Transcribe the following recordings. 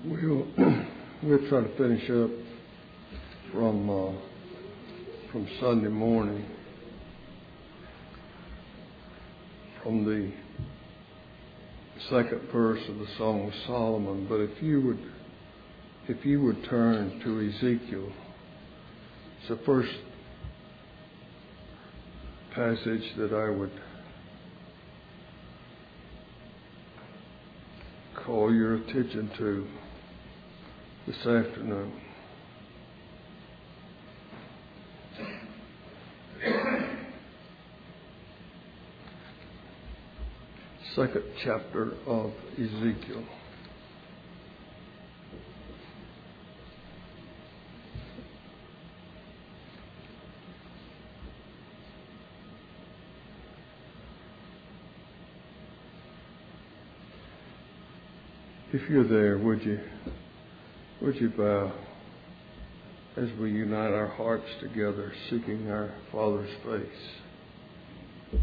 We'll we'll try to finish up from Sunday morning, from the second verse of the Song of Solomon. But if you would turn to Ezekiel, it's the first passage that I would call your attention to this afternoon. Second chapter of Ezekiel. If you're there, would you bow as we unite our hearts together, seeking our Father's face?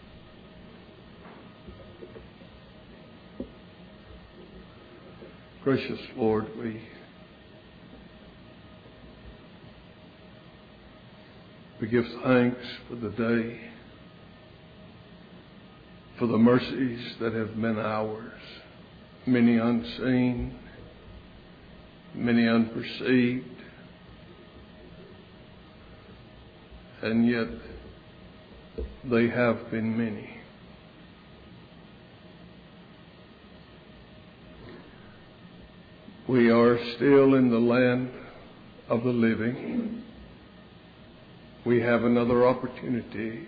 Gracious Lord, we give thanks for the day, for the mercies that have been ours, many unseen, many unperceived, and yet they have been many. We are still in the land of the living. We have another opportunity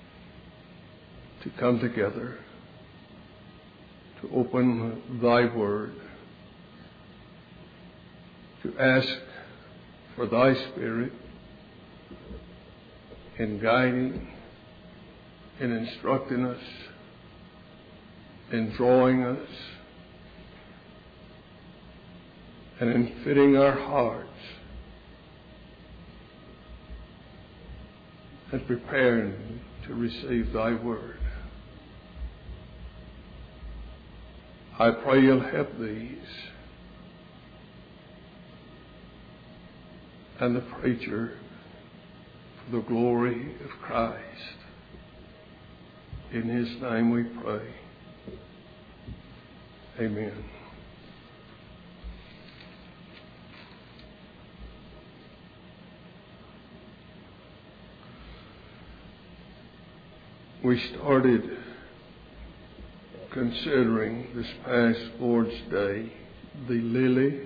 to come together, to open Thy Word, to ask for Thy Spirit in guiding, in instructing us, in drawing us, and in fitting our hearts and preparing to receive Thy Word. I pray You'll help these and the preacher for the glory of Christ. In His name we pray. Amen. We started considering this past Lord's Day the lily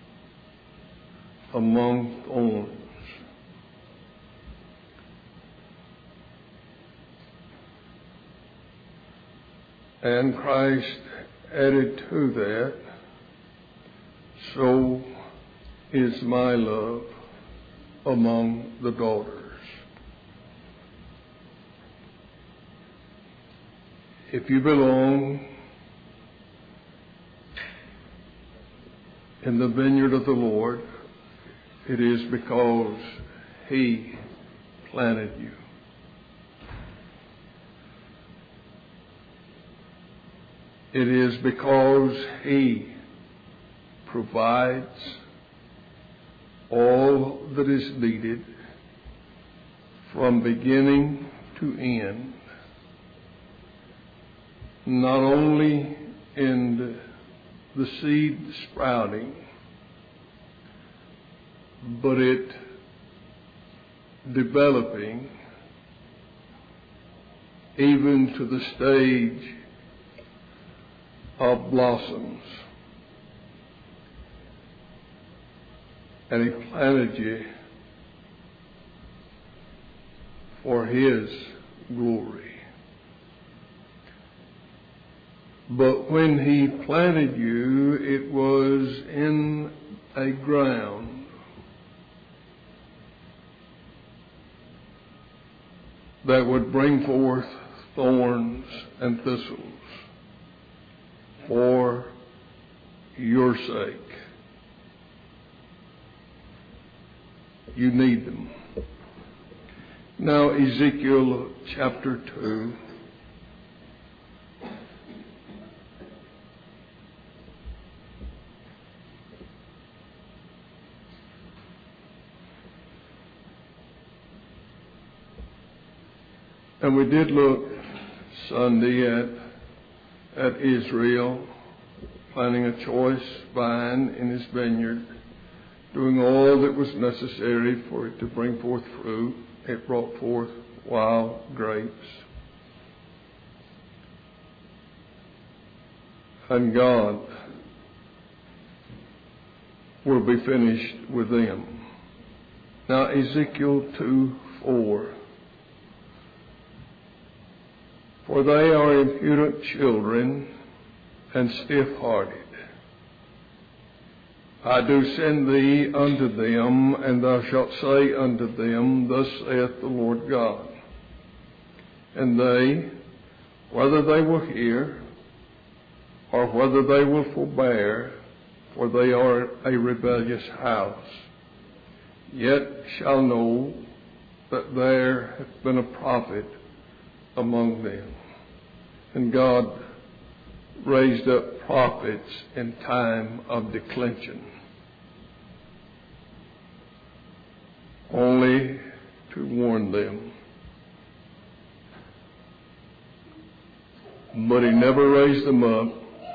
among thorns. And Christ added to that, so is my love among the daughters. If you belong in the vineyard of the Lord, it is because He planted you. It is because He provides all that is needed from beginning to end, not only in the seed sprouting, but it developing even to the stage of blossoms. And He planted you for His glory. But when He planted you, it was in a ground that would bring forth thorns and thistles for your sake. You need them. Now, Ezekiel chapter 2. And we did look Sunday at Israel planting a choice vine in his vineyard, doing all that was necessary for it to bring forth fruit. It brought forth wild grapes. And God will be finished with them. Now Ezekiel 2:4. For they are impudent children and stiff-hearted. I do send thee unto them, and thou shalt say unto them, Thus saith the Lord God. And they, whether they will hear, or whether they will forbear, for they are a rebellious house, yet shall know that there hath been a prophet among them. And God raised up prophets in time of declension, only to warn them. But he never raised them up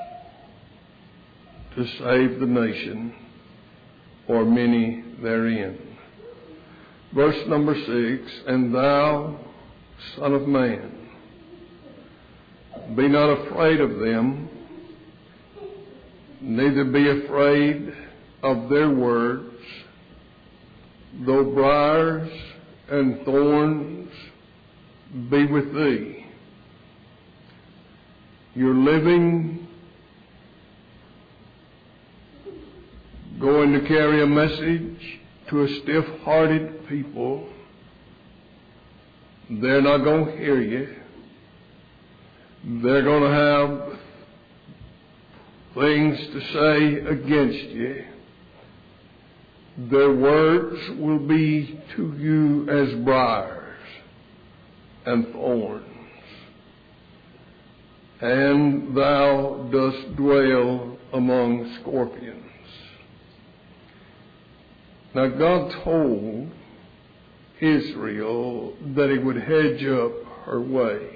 to save the nation or many therein. Verse number 6, And thou, Son of man, be not afraid of them, neither be afraid of their words, though briars and thorns be with thee. You're living, going to carry a message to a stiff-hearted people. They're not going to hear you. They're going to have things to say against you. Their words will be to you as briars and thorns. And thou dost dwell among scorpions. Now God told Israel that he would hedge up her way,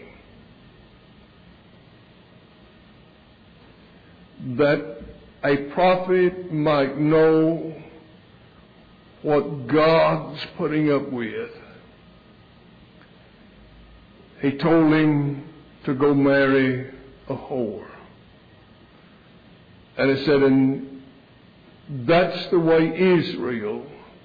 that a prophet might know what God's putting up with. He told him to go marry a whore. And he said, and that's the way Israel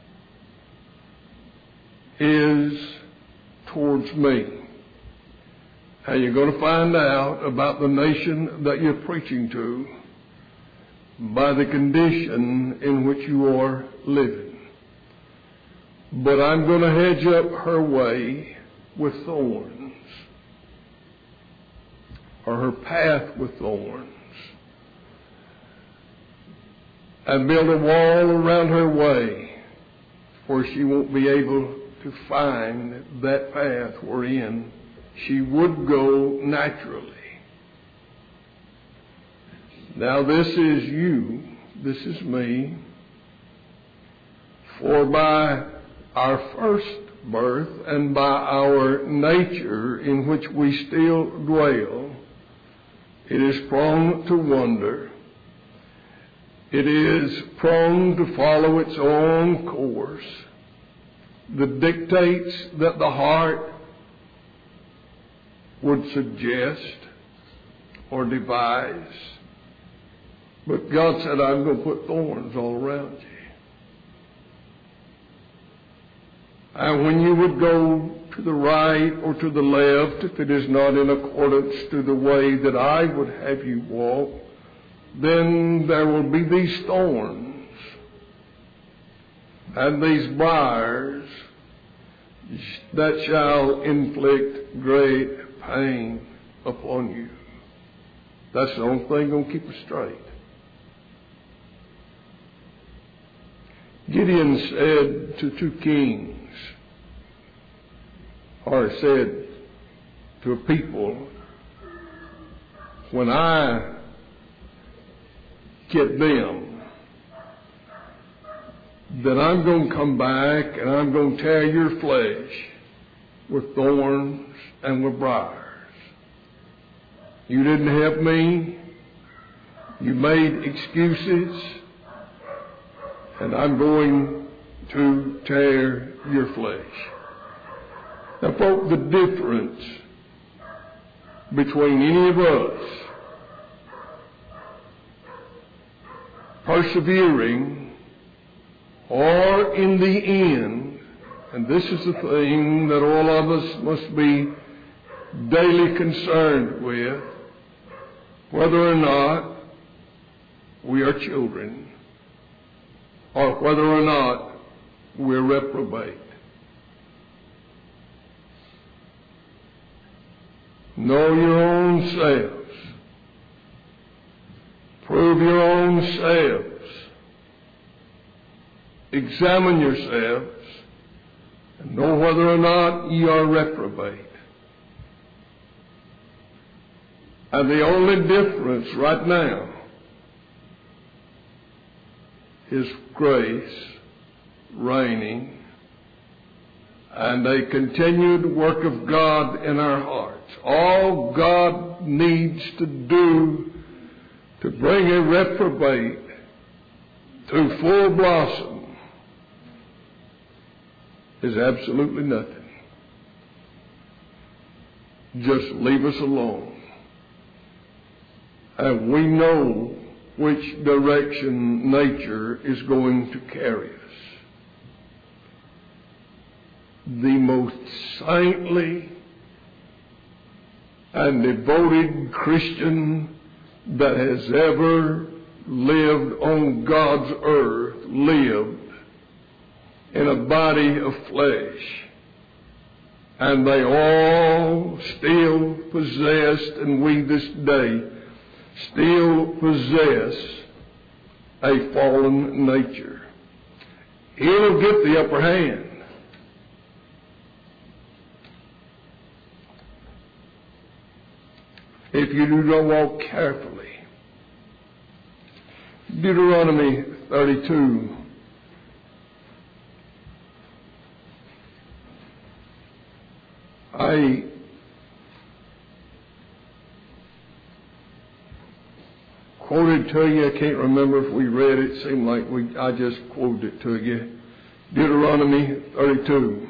is towards me. And you're going to find out about the nation that you're preaching to by the condition in which you are living. But I'm going to hedge up her way with thorns, or her path with thorns, and build a wall around her way, for she won't be able to find that path wherein she would go naturally. Now this is you, this is me, for by our first birth and by our nature in which we still dwell, it is prone to wander. It is prone to follow its own course, the dictates that the heart would suggest or devise. But God said, I'm going to put thorns all around you. And when you would go to the right or to the left, if it is not in accordance to the way that I would have you walk, then there will be these thorns and these briars that shall inflict great pain upon you. That's the only thing going to keep us straight. Gideon said to two kings, or said to a people, when I get them, then I'm going to come back and I'm going to tear your flesh with thorns and with briars. You didn't help me. You made excuses. And I'm going to tear your flesh. Now, folks, the difference between any of us persevering or in the end, and this is the thing that all of us must be daily concerned with, whether or not we are children or whether or not we're reprobate. Know your own selves. Prove your own selves. Examine yourselves and know whether or not ye are reprobate. And the only difference right now is grace reigning and a continued work of God in our hearts. All God needs to do to bring a reprobate to full blossom is absolutely nothing. Just leave us alone. And we know which direction nature is going to carry us. The most saintly and devoted Christian that has ever lived on God's earth lived in a body of flesh. And they all still possessed, and we this day still possess, a fallen nature. He'll get the upper hand. If you do not walk carefully. Deuteronomy 32. I quoted to you. I can't remember if we read it. It seemed like I just quoted it to you. Deuteronomy 32.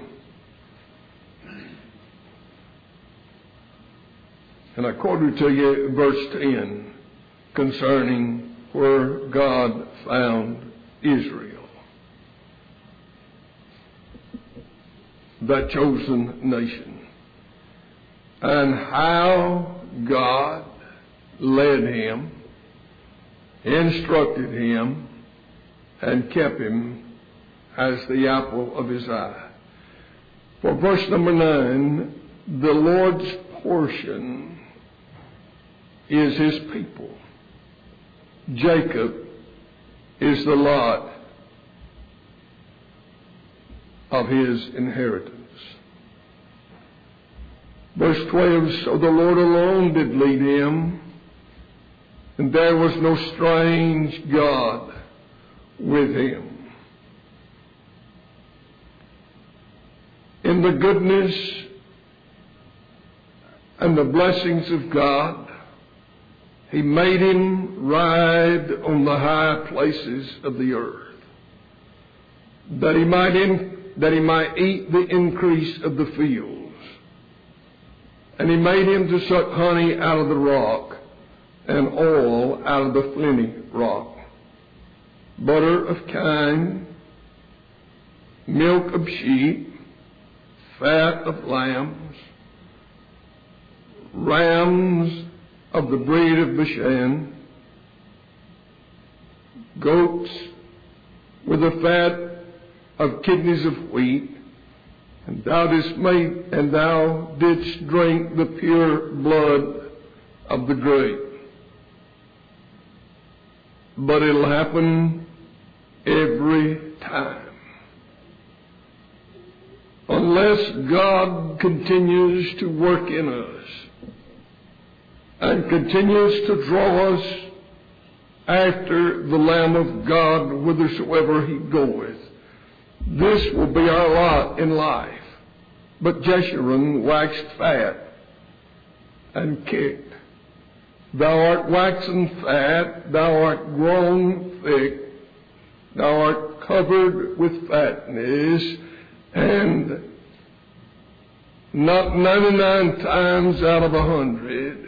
And I quoted to you verse 10 concerning where God found Israel, that chosen nation, and how God led him, instructed him, and kept him as the apple of his eye. For verse number 9, the Lord's portion is his people. Jacob is the lot of his inheritance. Verse 12, so the Lord alone did lead him, and there was no strange God with him. In the goodness and the blessings of God, he made him ride on the high places of the earth, that he might eat the increase of the fields. And he made him to suck honey out of the rock, and oil out of the flinty rock, butter of kine, milk of sheep, fat of lambs, rams of the breed of Bashan, goats with the fat of kidneys of wheat, and thou didst drink the pure blood of the grape. But it'll happen every time. Unless God continues to work in us and continues to draw us after the Lamb of God whithersoever he goeth, this will be our lot in life. But Jeshurun waxed fat and kicked. Thou art waxen fat, thou art grown thick, thou art covered with fatness, and not 99 times out of 100,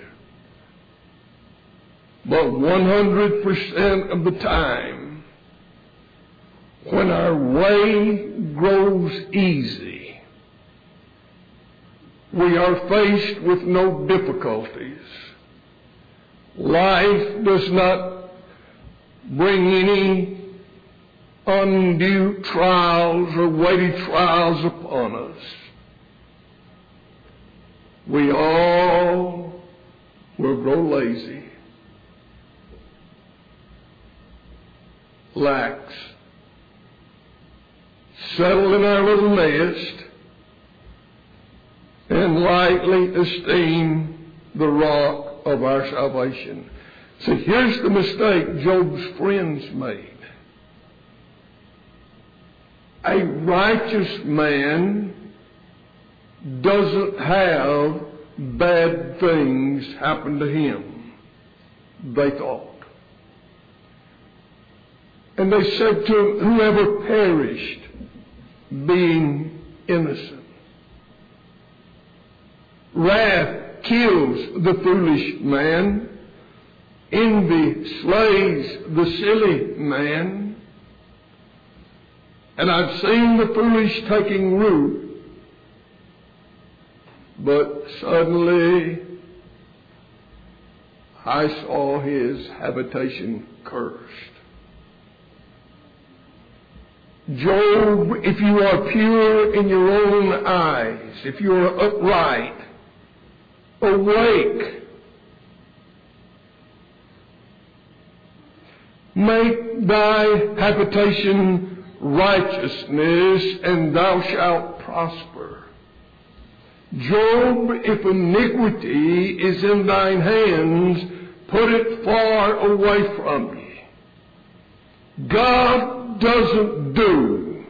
but 100% of the time, when our way grows easy, we are faced with no difficulties. Life does not bring any undue trials or weighty trials upon us. We all will grow lazy, lax, settle in our little nest, and lightly esteem the rock of our salvation. So here's the mistake Job's friends made. A righteous man doesn't have bad things happen to him, they thought. And they said to him, whoever perished being innocent. Wrath kills the foolish man. Envy slays the silly man. And I've seen the foolish taking root, but suddenly I saw his habitation cursed. Job, if you are pure in your own eyes, if you are upright, awake, make thy habitation righteousness, and thou shalt prosper. Job, if iniquity is in thine hands, put it far away from you. God doesn't do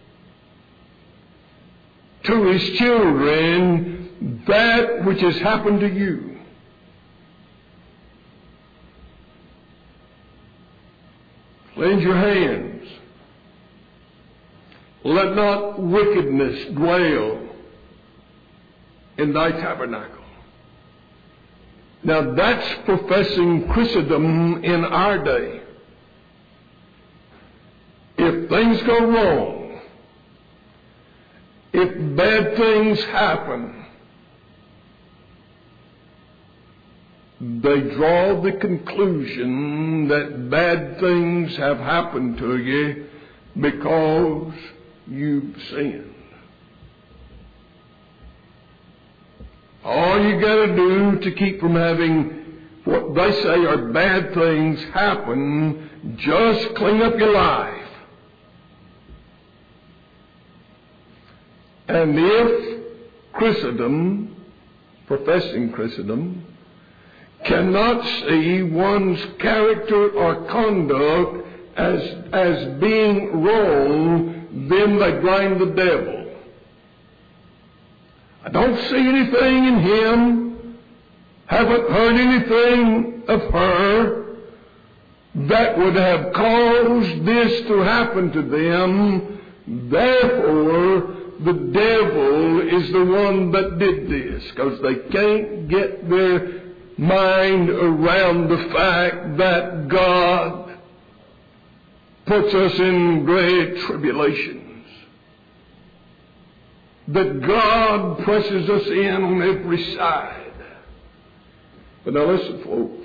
to his children that which has happened to you. Cleanse your hands. Let not wickedness dwell in thy tabernacle. Now that's professing Christendom in our day. If things go wrong, if bad things happen, they draw the conclusion that bad things have happened to you because you've sinned. All you got to do to keep from having what they say are bad things happen, just clean up your life. And if Christendom, professing Christendom, cannot see one's character or conduct as being wrong, then they blame the devil. I don't see anything in him, haven't heard anything of her that would have caused this to happen to them. Therefore, the devil is the one that did this, because they can't get their mind around the fact that God puts us in great tribulations, that God presses us in on every side. But now listen, folks,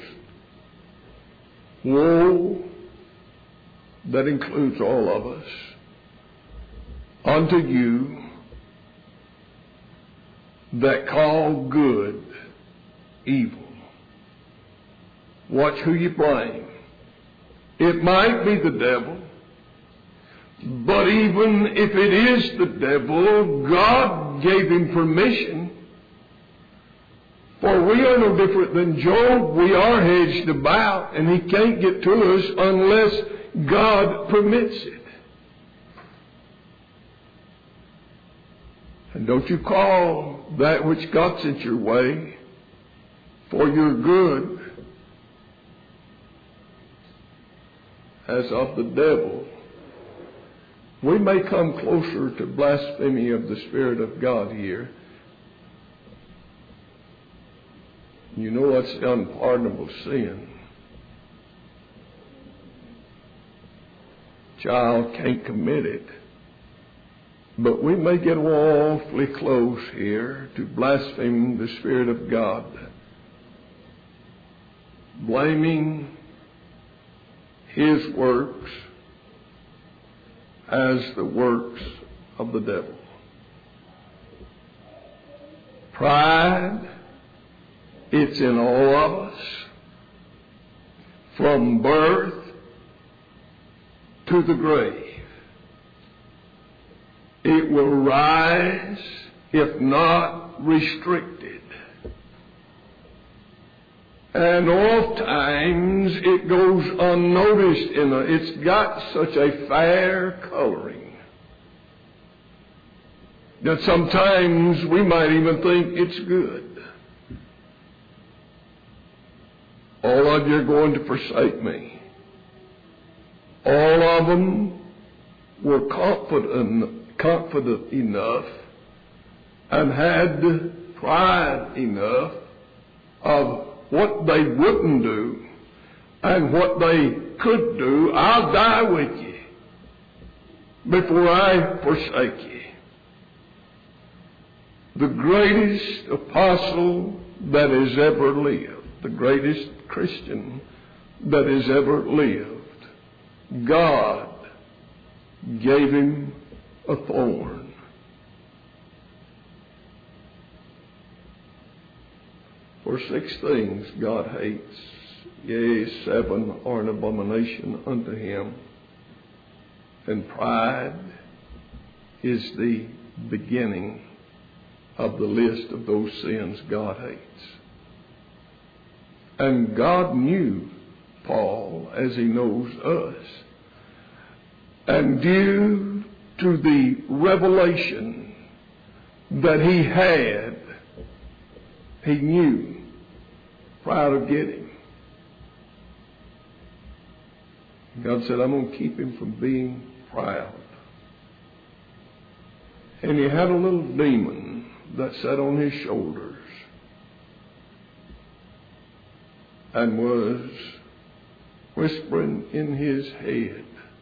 woe, that includes all of us, unto you that call good evil. Watch who you blame. It might be the devil, but even if it is the devil, God gave him permission. For we are no different than Job. We are hedged about, and he can't get to us unless God permits it. And don't you call that which God sent your way for your good as of the devil. We may come closer to blasphemy of the Spirit of God here. You know what's unpardonable sin. Child can't commit it. But we may get awfully close here to blaspheming the Spirit of God. Blaming His works as the works of the devil. Pride, it's in all of us. From birth to the grave. It will rise, if not restricted. And oftentimes it goes unnoticed. It's got such a fair coloring that sometimes we might even think it's good. All of you are going to forsake me. All of them were confident enough and had pride enough of what they wouldn't do and what they could do. I'll die with you before I forsake you. The greatest apostle that has ever lived, the greatest Christian that has ever lived, God gave him a thorn. For 6 things God hates, yea, 7 are an abomination unto him. And pride is the beginning of the list of those sins God hates. And God knew Paul as he knows us. And due to the revelation that he had, he knew pride would get him. God said, I'm going to keep him from being proud. And he had a little demon that sat on his shoulders and was whispering in his head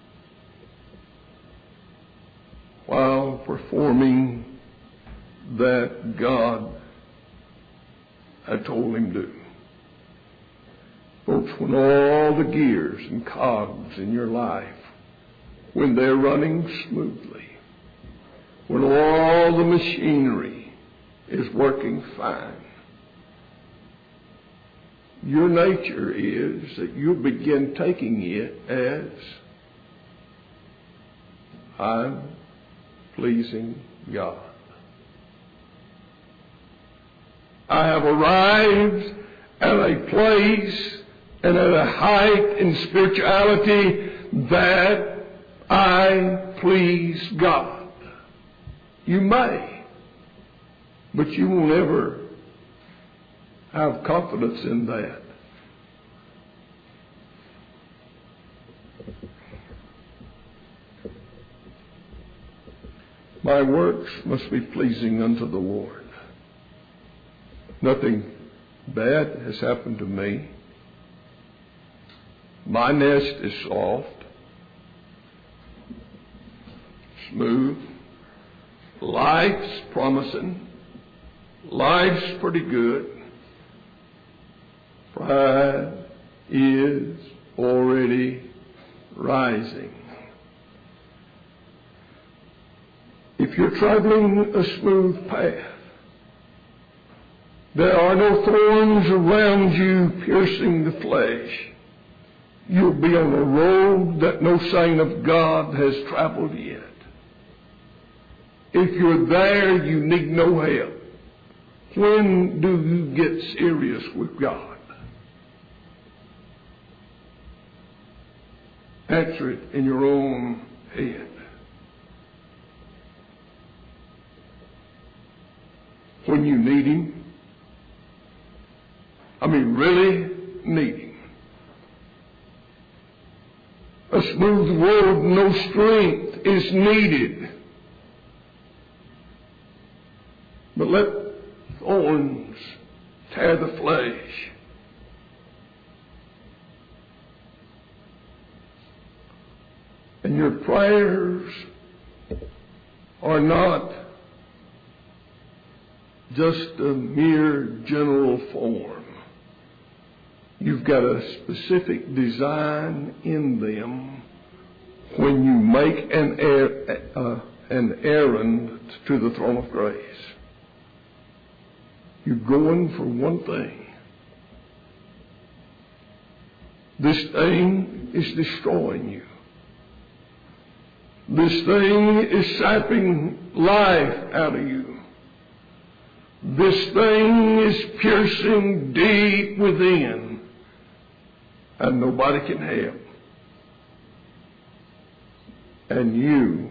while performing that God had told him to do. Folks, when all the gears and cogs in your life, when they're running smoothly, when all the machinery is working fine, your nature is that you begin taking it as I'm pleasing God. I have arrived at a place and at a height in spirituality that I please God. You may, but you won't ever have confidence in that. My works must be pleasing unto the Lord. Nothing bad has happened to me. My nest is soft, smooth. Life's promising. Life's pretty good. Pride is already rising. If you're traveling a smooth path, there are no thorns around you piercing the flesh. You'll be on a road that no sign of God has traveled yet. If you're there, you need no help. When do you get serious with God? Answer it in your own head. when you need Him. I mean, really need Him. A smooth road, no strength is needed. But let thorns tear the flesh. And your prayers are not just a mere general form. You've got a specific design in them when you make an errand to the throne of grace. You're going for one thing. This thing is destroying you. This thing is sapping life out of you. This thing is piercing deep within, and nobody can help. And you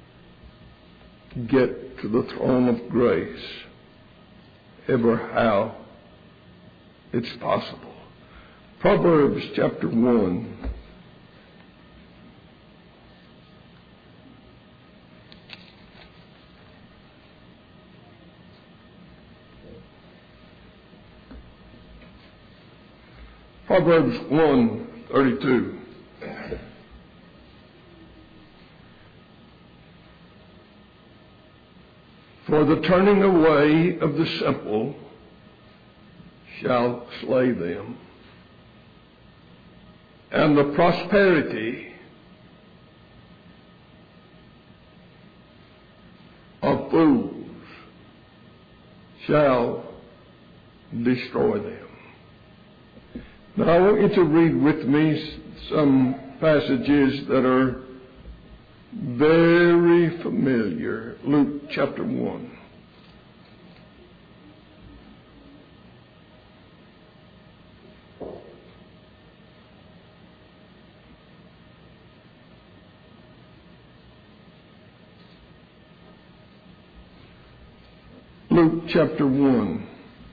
get to the throne of grace ever how it's possible. Proverbs chapter 1. Proverbs 1:32. For the turning away of the simple shall slay them, and the prosperity of fools shall destroy them. Now I want you to read with me some passages that are very familiar. Luke chapter 1. Luke chapter 1.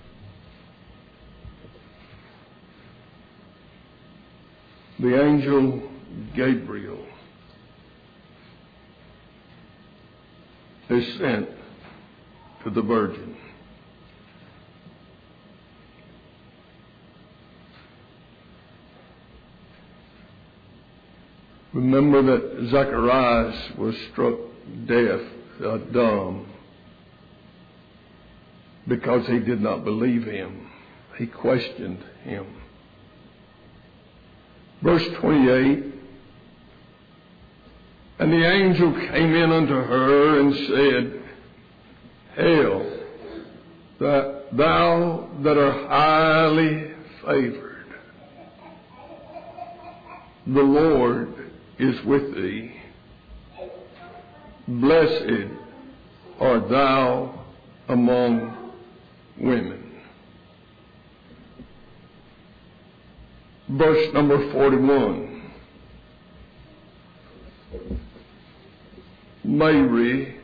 The angel Gabriel is sent to the virgin. Remember that Zacharias was struck dumb because he did not believe him. He questioned him. Verse 28, and the angel came in unto her and said, Hail, thou that art highly favored, the Lord is with thee. Blessed art thou among women. Verse number 41. Mary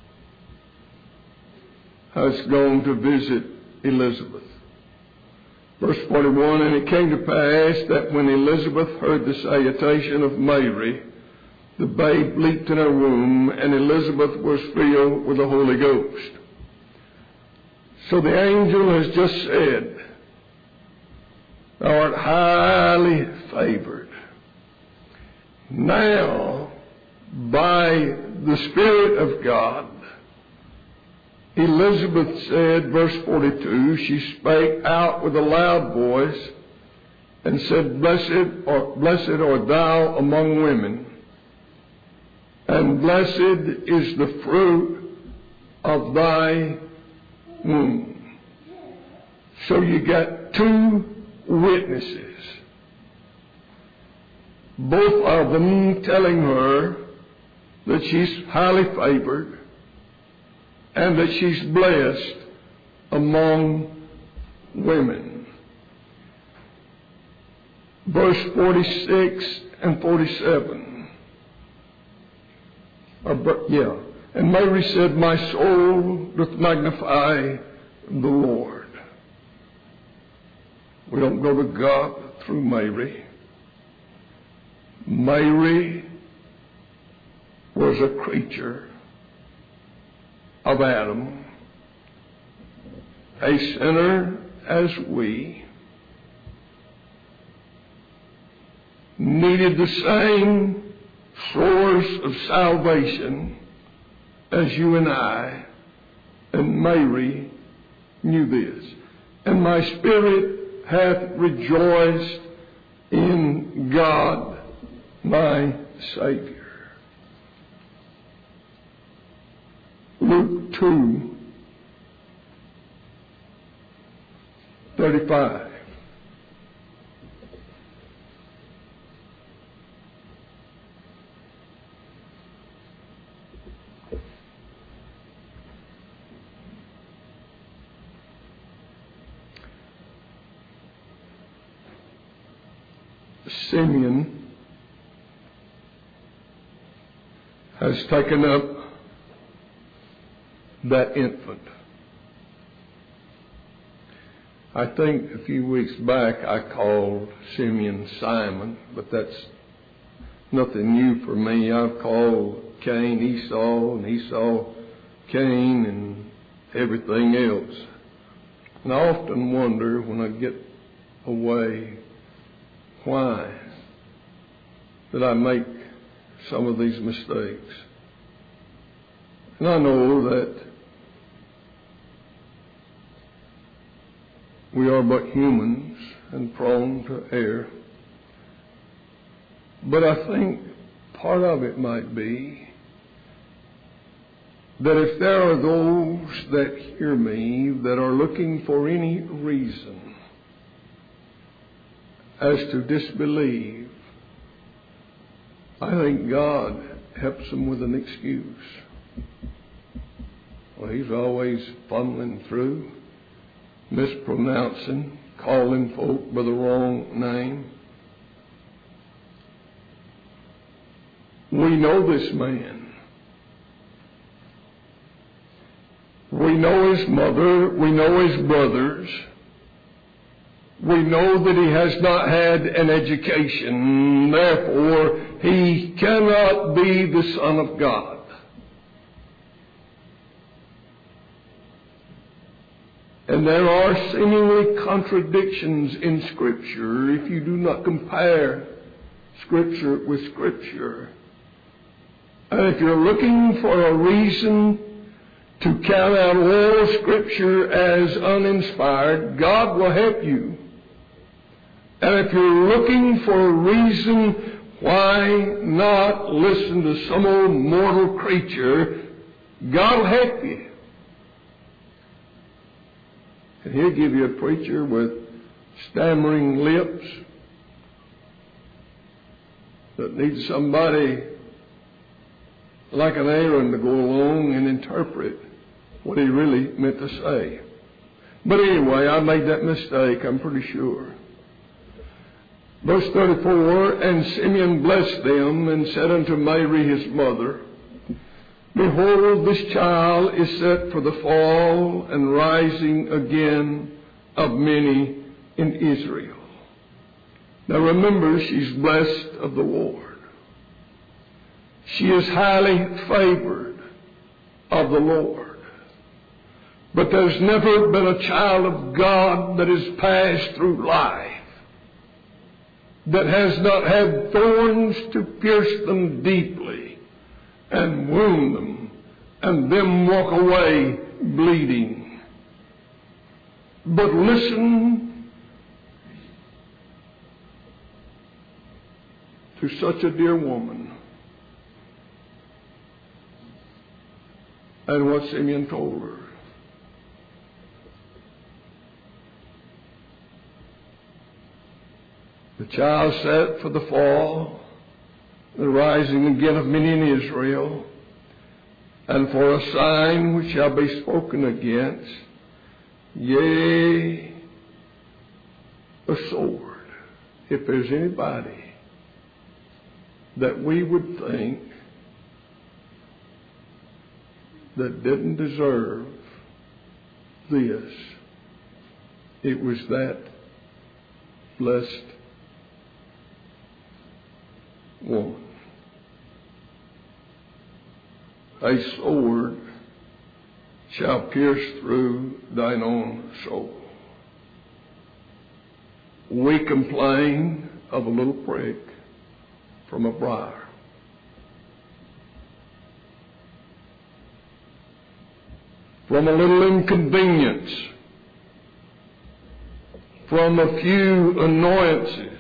has gone to visit Elizabeth. Verse 41, and it came to pass that when Elizabeth heard the salutation of Mary, the babe leaped in her womb, and Elizabeth was filled with the Holy Ghost. So the angel has just said, Thou art highly favored. Now, by the Spirit of God, Elizabeth said, verse 42, she spake out with a loud voice and said, Blessed art thou among women, and blessed is the fruit of thy womb. So you got two witnesses, both of them telling her that she's highly favored and that she's blessed among women. Verse 46 and 47. And Mary said, My soul doth magnify the Lord. We don't go to God through Mary. Mary was a creature of Adam, a sinner as we, needed the same source of salvation as you and I, and Mary knew this. And my spirit hath rejoiced in God my Savior. Luke 2:35. Simeon has taken up that infant. I think a few weeks back I called Simeon Simon, but that's nothing new for me. I've called Cain Esau and Esau Cain and everything else. And I often wonder when I get away why did I make some of these mistakes. And I know that we are but humans and prone to err. But I think part of it might be that if there are those that hear me that are looking for any reason as to disbelieve, I think God helps them with an excuse. Well, He's always fumbling through, mispronouncing, calling folk by the wrong name. We know this man. We know his mother. We know his brothers. We know that he has not had an education. Therefore, he cannot be the Son of God. And there are seemingly contradictions in Scripture if you do not compare Scripture with Scripture. And if you're looking for a reason to count out all Scripture as uninspired, God will help you. And if you're looking for a reason why not listen to some old mortal creature, God will help you. And He'll give you a preacher with stammering lips that needs somebody like an Aaron to go along and interpret what he really meant to say. But anyway, I made that mistake, I'm pretty sure. Verse 34, and Simeon blessed them and said unto Mary his mother, Behold, this child is set for the fall and rising again of many in Israel. Now remember, she's blessed of the Lord. She is highly favored of the Lord. But there's never been a child of God that has passed through life that has not had thorns to pierce them deeply and wound them and them walk away bleeding. But listen to such a dear woman and what Simeon told her. The child set for the fall, the rising again of many in Israel, and for a sign which shall be spoken against, yea, a sword. If there's anybody that we would think that didn't deserve this. It was that blessed woman. A sword shall pierce through thine own soul. We complain of a little prick from a briar. From a little inconvenience. From a few annoyances.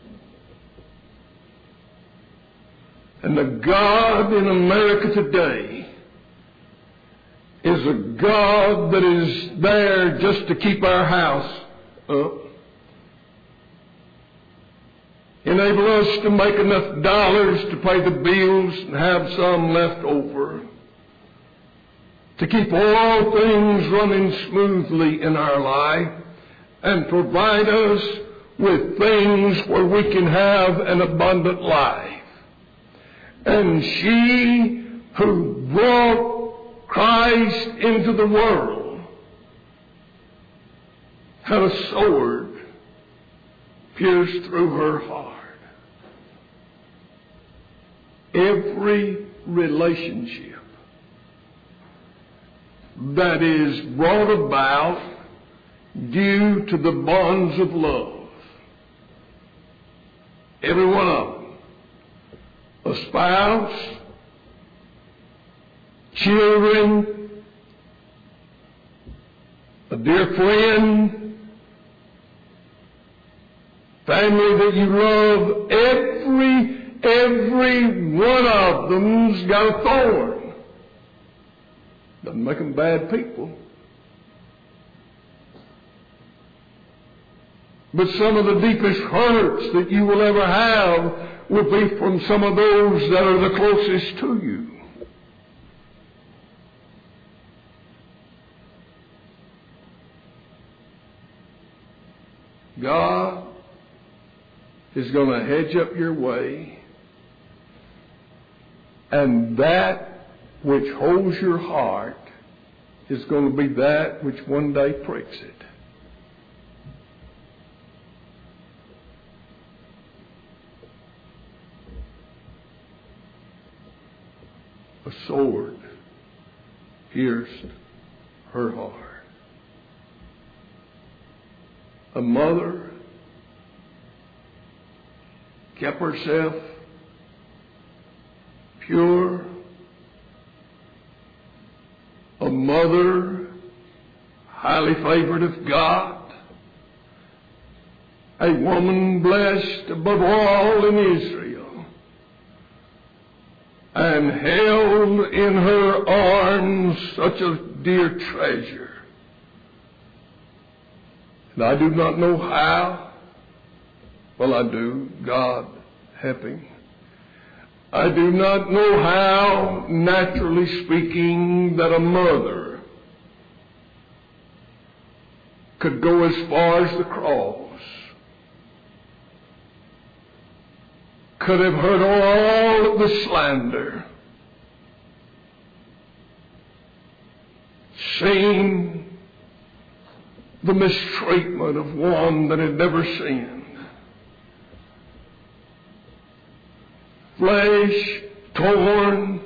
And the God in America today is a God that is there just to keep our house up. Enable us to make enough dollars to pay the bills and have some left over. To keep all things running smoothly in our life and provide us with things where we can have an abundant life. And she who brought Christ into the world had a sword pierced through her heart. Every relationship that is brought about due to the bonds of love, every one of them, a spouse, children, a dear friend, family that you love, every one of them's got a thorn. Doesn't make them bad people. But some of the deepest hurts that you will ever have will be from some of those that are the closest to you. God is going to hedge up your way, and that which holds your heart is going to be that which one day pricks it. A sword pierced her heart. A mother kept herself pure. A mother highly favored of God. A woman blessed above all in Israel. And held in her arms such a dear treasure. And I do not know how. Well, I do. God helping. I do not know how, naturally speaking, that a mother could go as far as the cross, could have heard all of the slander, seen the mistreatment of one that had never sinned. Flesh torn,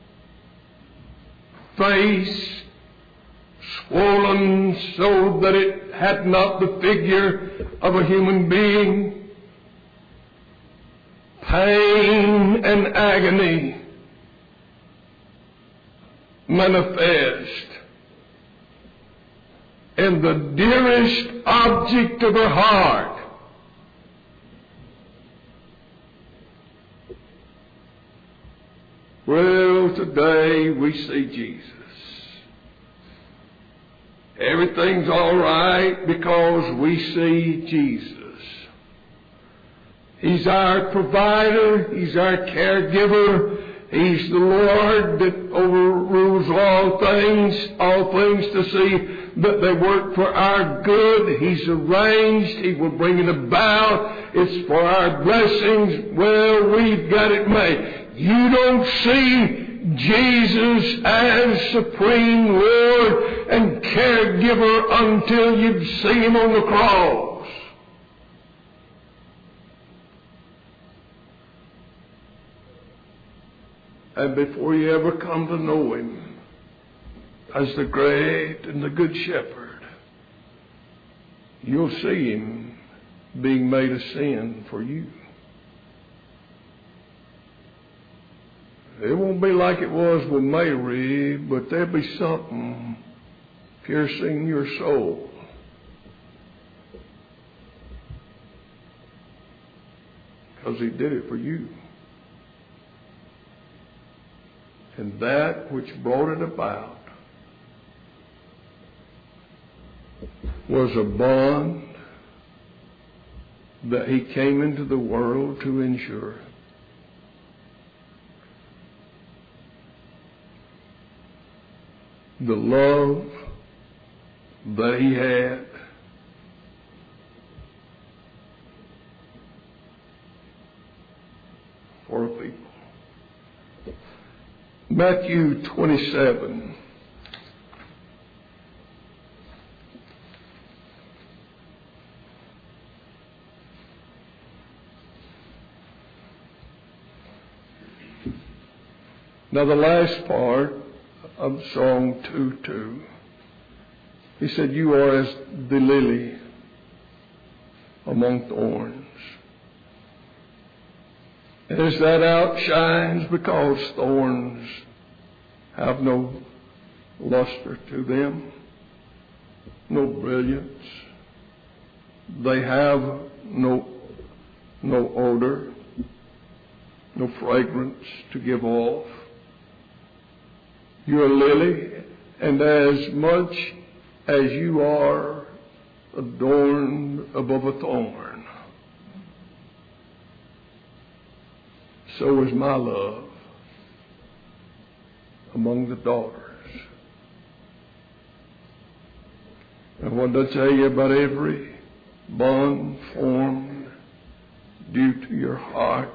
face swollen so that it had not the figure of a human being, pain and agony manifest, and the dearest object of her heart well, today we see Jesus. Everything's all right because we see Jesus. He's our provider. He's our caregiver. He's the Lord that overrules all things to see that they work for our good. He's arranged. He will bring it about. It's for our blessings. Well, we've got it made. You don't see Jesus as supreme Lord and caregiver until you'd see Him on the cross. And before you ever come to know Him as the great and the good shepherd, you'll see Him being made a sin for you. It won't be like it was with Mary, but there'll be something piercing your soul. Because He did it for you. And that which brought it about was a bond that He came into the world to ensure. The love that He had for people. Matthew 27. Now the last part of Song 2:2, he said, you are as the lily among thorns. And as that outshines because thorns have no luster to them, no brilliance. They have no odor, no fragrance to give off. You're a lily, and as much as you are adorned above a thorn, so is my love among the daughters. And what did I tell you about every bond formed due to your heart?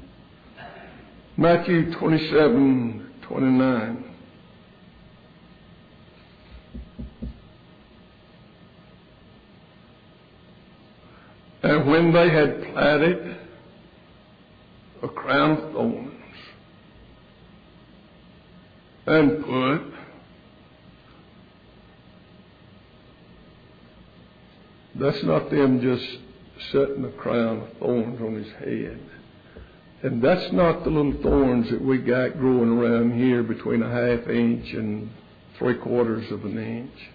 Matthew 27:29. And when they had platted a crown of thorns and put that's not them just setting a crown of thorns on His head. And that's not the little thorns that we got growing around here between a half inch and 3/4 of an inch.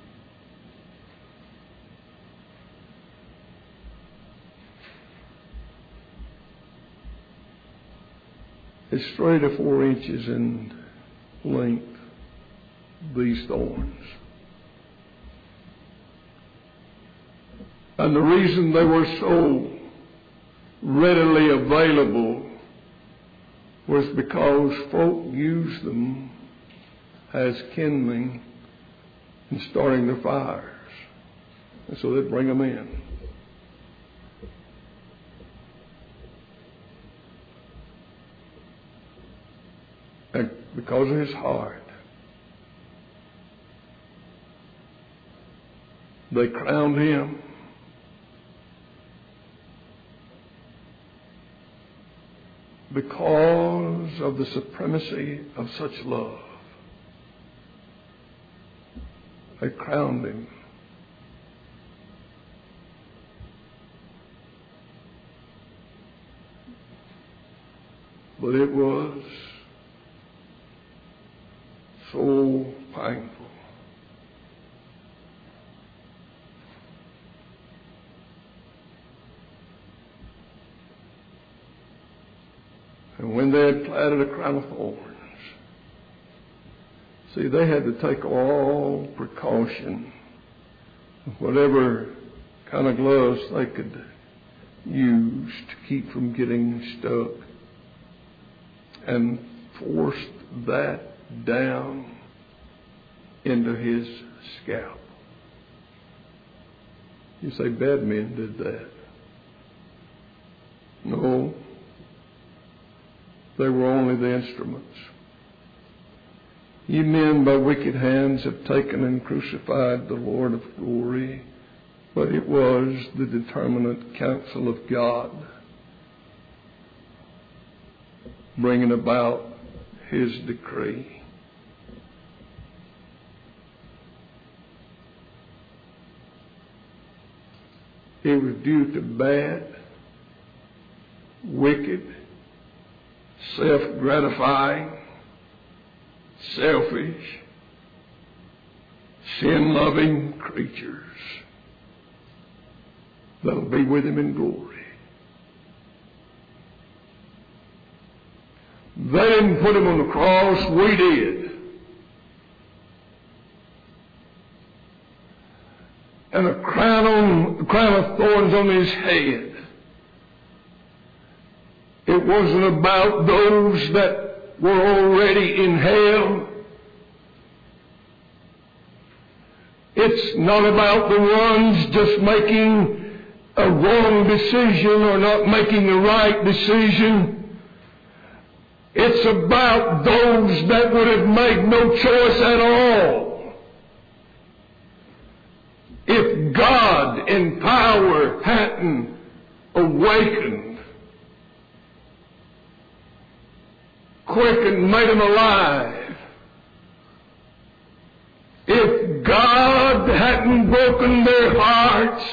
It's 3 to 4 inches in length, these thorns. And the reason they were so readily available was because folk used them as kindling in starting their fires. And so they'd bring them in. And because of His heart, they crowned Him. Because of the supremacy of such love, they crowned Him. But it was so painful. And when they had platted a crown of thorns, see, they had to take all precaution, whatever kind of gloves they could use to keep from getting stuck, and forced that down into His scalp. You say bad men did that. No. They were only the instruments. Ye men by wicked hands have taken and crucified the Lord of glory, but it was the determinate counsel of God, bringing about his decree. It was due to bad, wicked, self-gratifying, selfish, sin-loving creatures that'll be with him in glory. They didn't put him on the cross, we did. And a crown of thorns on his head. It wasn't about those that were already in hell. It's not about the ones just making a wrong decision or not making the right decision. It's about those that would have made no choice at all. If God in power hadn't awakened, quickened, made them alive, if God hadn't broken their hearts,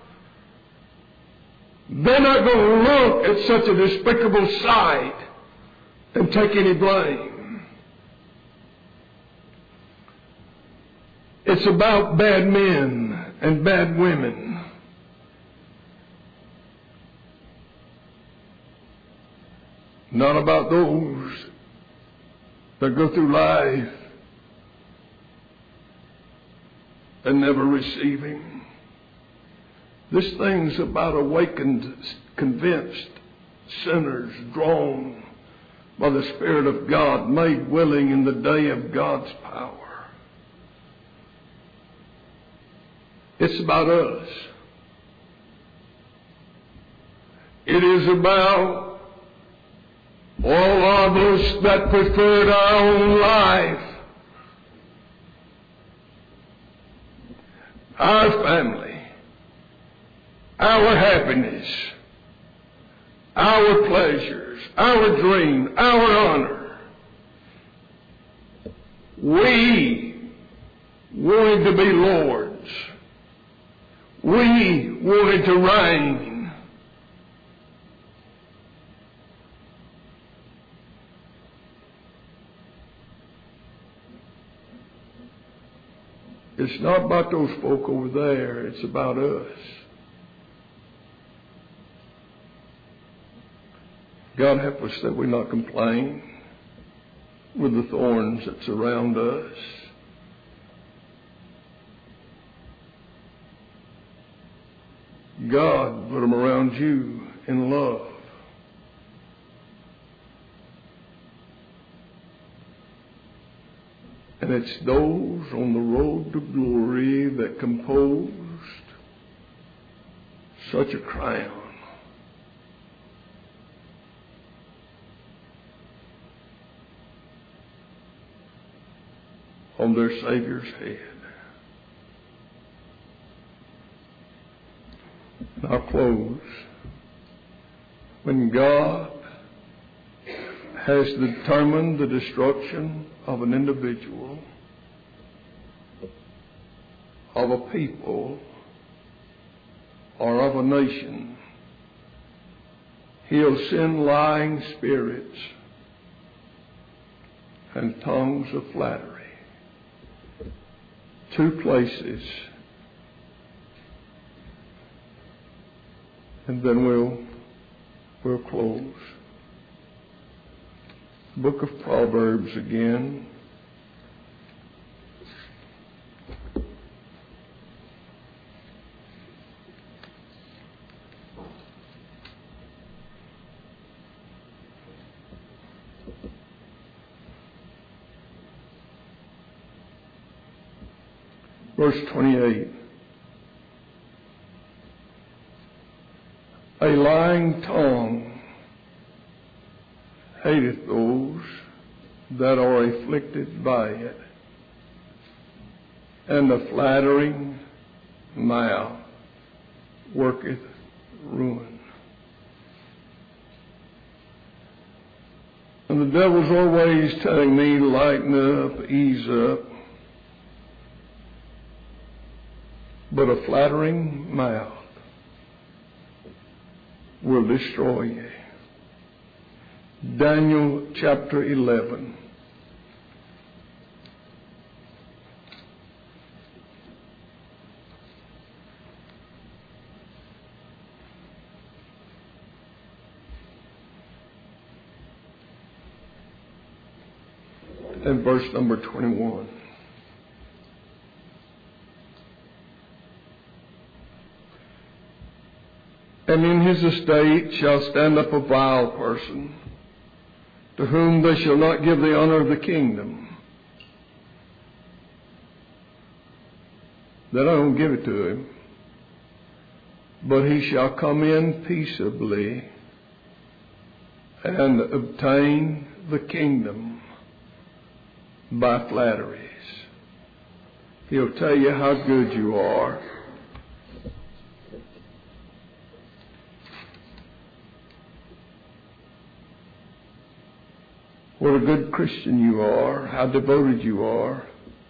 they're not going to look at such a despicable sight and take any blame. It's about bad men and bad women. Not about those that go through life and never receiving. This thing's about awakened, convinced sinners drawn by the Spirit of God, made willing in the day of God's power. It's about us. It is about all of us that preferred our own life, our family, our happiness, our pleasures, our dream, our honor. We wanted to be lords. We wanted to reign. It's not about those folk over there. It's about us. God help us that we not complain with the thorns that surround us. God put them around you in love. And it's those on the road to glory that composed such a crown. On their Savior's head. And I'll close. When God has determined the destruction of an individual, of a people, or of a nation, He'll send lying spirits and tongues of flattery. Two places. And then we'll close. Book of Proverbs again. Verse 28. A lying tongue hateth those that are afflicted by it, and the flattering mouth worketh ruin. And the devil's always telling me, lighten up, ease up. But a flattering mouth will destroy you. Daniel chapter 11. And verse number 21. And in his estate shall stand up a vile person, to whom they shall not give the honor of the kingdom. They don't give it to him, but he shall come in peaceably and obtain the kingdom by flatteries. He'll tell you how good you are. What a good Christian you are, how devoted you are.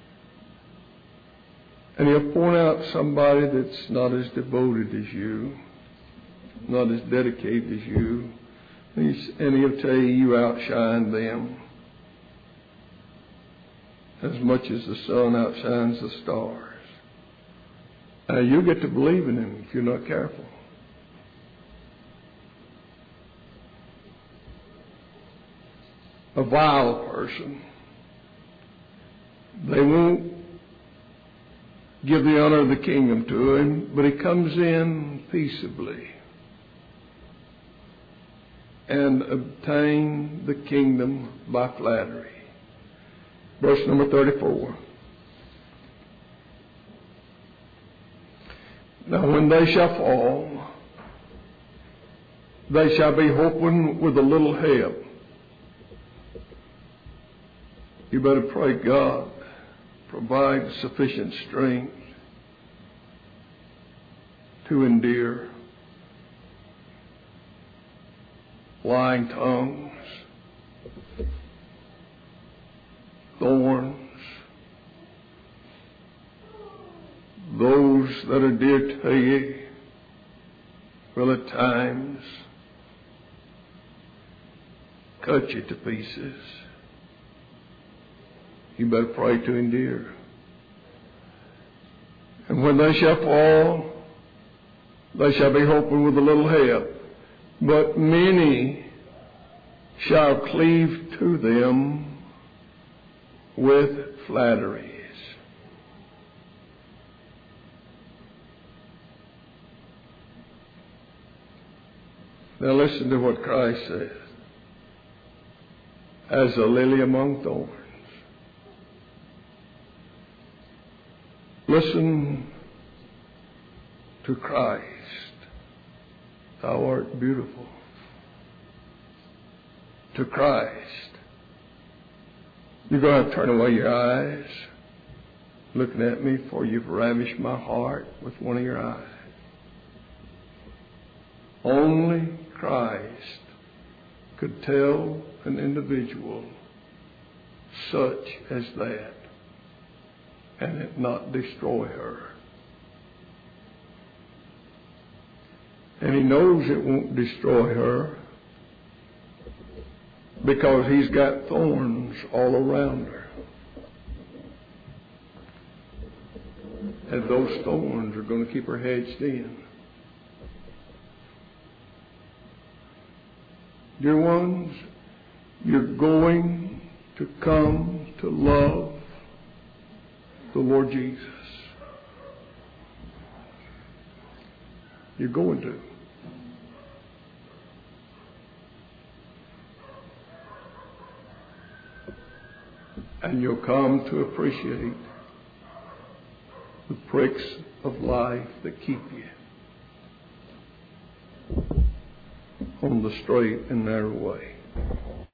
And he'll point out somebody that's not as devoted as you, not as dedicated as you, and he'll tell you outshine them as much as the sun outshines the stars. You'll get to believe in him if you're not careful. A vile person, they won't give the honor of the kingdom to him, but he comes in peaceably and obtain the kingdom by flattery. Verse number 34. Now when they shall fall, they shall be hoping with a little help. You better pray God provide sufficient strength to endure. Lying tongues, thorns, those that are dear to you will at times cut you to pieces. You better pray to endure. And when they shall fall, they shall be hoping with a little help. But many shall cleave to them with flatteries. Now listen to what Christ says. As a lily among thorns. Listen to Christ. Thou art beautiful. To Christ. You're going to turn away your eyes, looking at me, for you've ravished my heart with one of your eyes. Only Christ could tell an individual such as that and it not destroy her. And he knows it won't destroy her because he's got thorns all around her. And those thorns are going to keep her hedged in. Dear ones, you're going to come to love the Lord Jesus. You're going to. And you'll come to appreciate the pricks of life that keep you on the straight and narrow way.